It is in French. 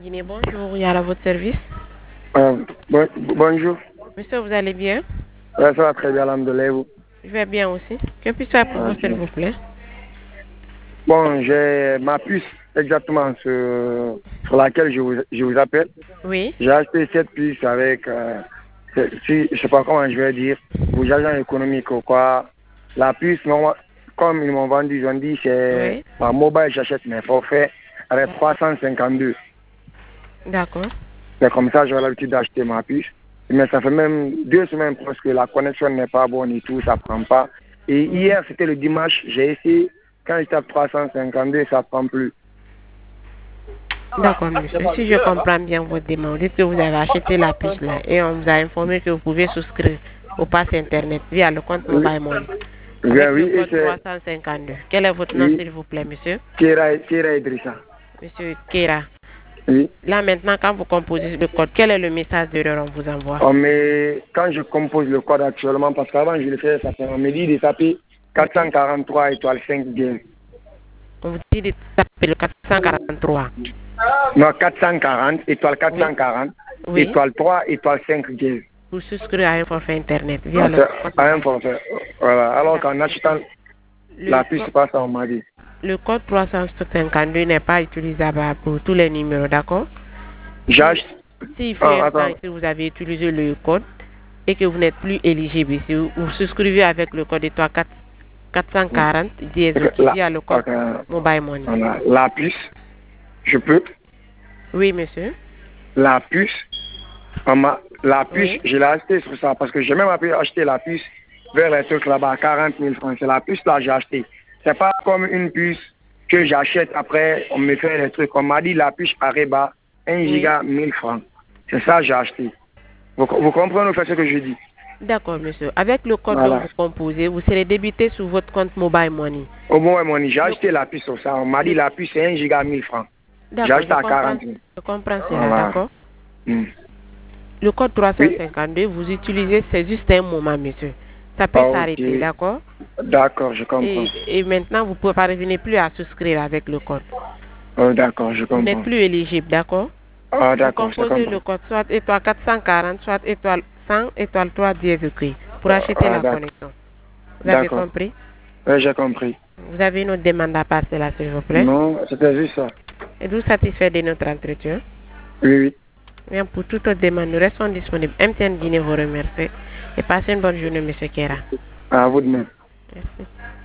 Guinée, bonjour, il y a à votre service. Bonjour. Monsieur, vous allez bien? Ouais, ça va très bien, alhamdoulilah, vous. Je vais bien aussi. Que puis-je faire pour vous, s'il Ok. vous plaît? Bon, j'ai ma puce exactement sur laquelle je vous appelle. Oui. J'ai acheté cette puce avec, je sais pas comment je vais dire, vos agents économiques ou quoi. La puce, comme ils m'ont vendu, ils ont dit c'est Oui. par mobile, j'achète mes forfaits avec 352. D'accord. C'est comme ça, j'aurais l'habitude d'acheter ma puce. Mais ça fait même 2 semaines parce que la connexion n'est pas bonne et tout, ça prend pas. Et hier, c'était le dimanche, j'ai essayé. Quand je tape 352, ça prend plus. D'accord, monsieur. Si je comprends bien votre demande, dites que vous avez acheté la puce là et on vous a informé que vous pouvez souscrire au pass internet via le compte Oui, Mobile Money oui, avec le oui, et code c'est 352. Quel est votre nom, oui, s'il vous plaît, monsieur? Kira Idrissa. Monsieur Kera. Oui. Là, maintenant, quand vous composez le code, quel est le message d'erreur on vous envoie? Oh, mais quand je compose le code actuellement, parce qu'avant je le faisais, ça fait, on me dit de taper Oui. 443 étoiles 5 bien. On vous dit de taper le 443. Non, 440, étoile Oui. 440, Oui. étoile 3, étoile 5 bien. Vous souscrivez à un forfait internet via Ah, le c'est code un mobile. forfait. Voilà. Alors qu'en D'accord, achetant monsieur. Le, la puce, co- c'est pas ça, on m'a dit. le code 352 n'est pas utilisable pour tous les numéros, d'accord? Si, J'achète. si fut Ah, un temps attends. que vous avez utilisé le code et que vous n'êtes plus éligible, si vous souscrivez avec le code étoile 440 C'est dièse que OK via le code ok, mobile money. voilà. La puce, je peux. Oui, monsieur. La puce, la puce, Oui. je l'ai acheté sur ça parce que j'ai même acheté la puce vers les trucs là-bas à 40 000 francs. C'est la puce là que j'ai acheté. C'est pas comme une puce que j'achète après, on me fait les trucs. On m'a dit la puce Areba, 1 Oui. giga 1000 francs. C'est ça que j'ai acheté. Vous comprenez ce que je dis? D'accord, monsieur. Avec le code dont Voilà. vous composez, vous serez débité sur votre compte mobile money. Au moins, j'ai Le, acheté la puce sur ça. On m'a dit le- la puce c'est 1 giga 1000 francs. J'ai d'accord, acheté à 40 000. je comprends cela, Voilà. d'accord? Hmm. Le code Oui. 352, vous utilisez, c'est juste un moment, monsieur. Ça peut Ok. s'arrêter, d'accord? D'accord, je comprends. Et maintenant, vous ne parvenez plus à souscrire avec le code. Oh, d'accord, je Vous n'êtes comprends. plus éligible, d'accord? Ah, Vous d'accord, je composez comprends. le code soit étoile 440, soit étoile 100, étoile 3 dièse OK pour acheter Ah, la d'accord. connexion. Vous avez D'accord. compris? Oui, j'ai compris. Vous avez une autre demande à passer là, s'il vous plaît? Non, c'était juste ça. Êtes-vous satisfait de notre entretien? Oui, oui. Bien, pour toute autre demande, nous restons disponibles. MTN Guinée vous remercie et passez une bonne journée, monsieur Kera. À vous de même. Merci.